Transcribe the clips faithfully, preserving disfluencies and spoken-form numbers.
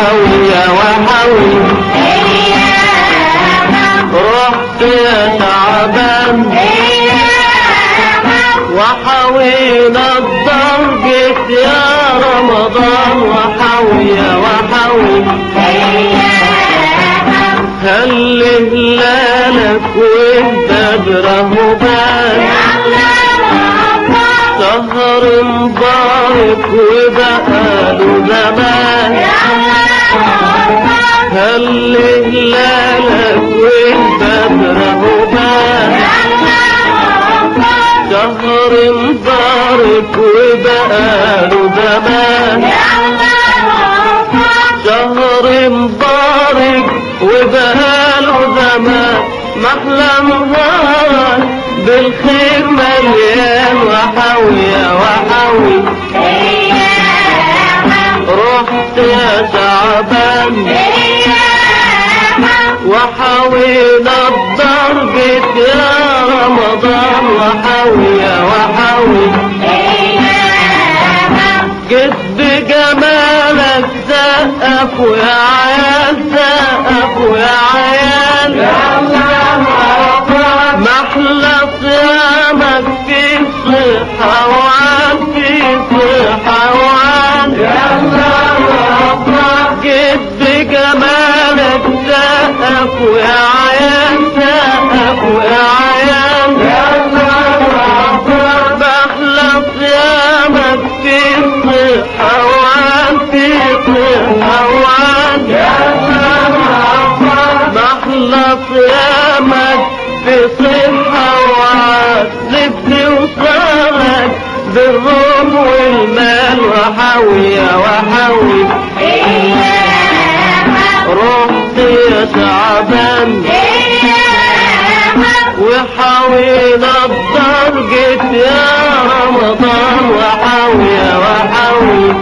وحاوي يا وحاوي رحت يا تعبان وحاوينا الضرب يا رمضان وحاوي يا وحاوي هل هلالك والبدر هبان شهر مبارك وبقاله زمان هل هلالك والبدر هبان شهر مبارك وبقاله زمان شهر مبارك وبقاله زمان محلى نهارك بالخير مليان وحاوي يا وحاوي رحت يا شعبان وحاوينا الضرب يا رمضان وحاوي يا وحاوي جيت بجمالك سقف ويا عيال سقف ويا عيال محلى صيامك في صحة وعن في صحة وعن جيت بجمالك سقف ويا عيال سقف ويا عيال محلى صيامك في صحة وعن في صحة وعن محلى صيامك في صحة وعن لبني وصارك بالروم والمال وحاوي يا وحاوي رحت يا شعبان وحاوينا الضرب يا رمضان وحاوي يا وحاوي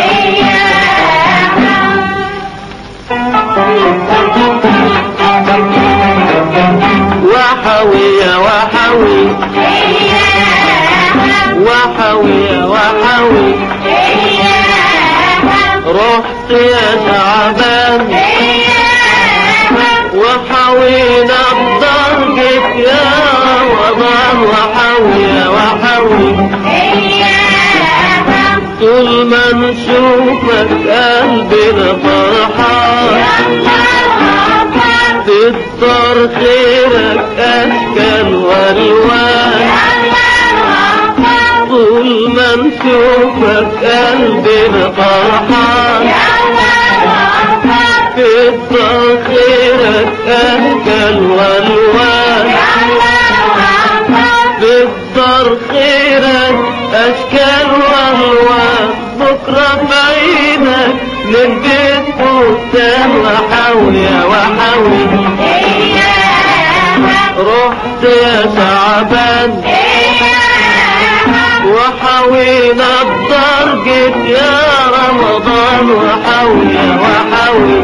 وحاوي يا وحاوي وحاوي يا وحاوي رحت يا شعبان وحاوينا الضرب يا رمضان وحاوي يا وحاوي طول ما نشوفك قلبنا فرحان تكتر خيرك اشكال والوان طول ما نشوفك قلبنا فرحان تكتر خيرك اشكال والوان تكتر خيرك اشكال والوان بكره بعينك للبيت فستان وحاوي يا وحاوي رحت يا شعبان وحاوينا الضرب يا رمضان وحاوي يا وحاوي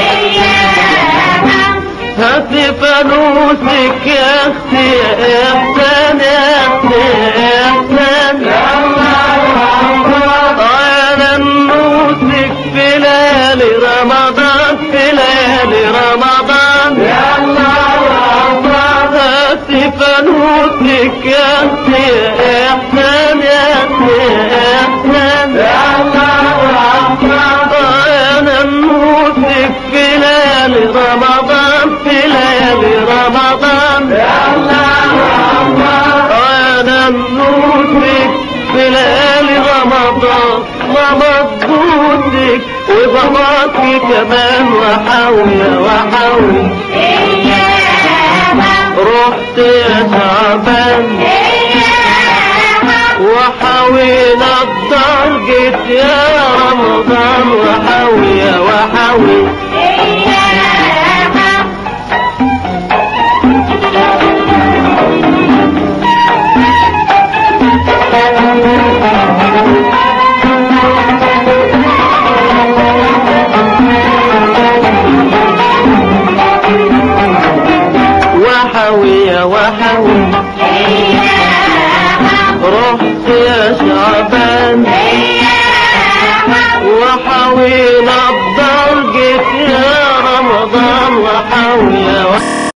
هاتي فانوسك يا اختي يا احسان يا اختي يا احسان انا نوسك في ليالي رمضان في ليالي رمضان هاتي فانوسك يا اختي يا احسان يا اختي يا احسان انا نوسك في ليالي رمضان في ليالي رمضان انا نوسك في ليالي رمضان ومضبوطك وضماتي كمان وحاوي يا وحاوي رحت يا شعبان وحاوينا الضرب يا رمضان وحاوي يا وحاوي وحاوي يا وحاوي رحت يا شعبان وحاوي رمضان وحول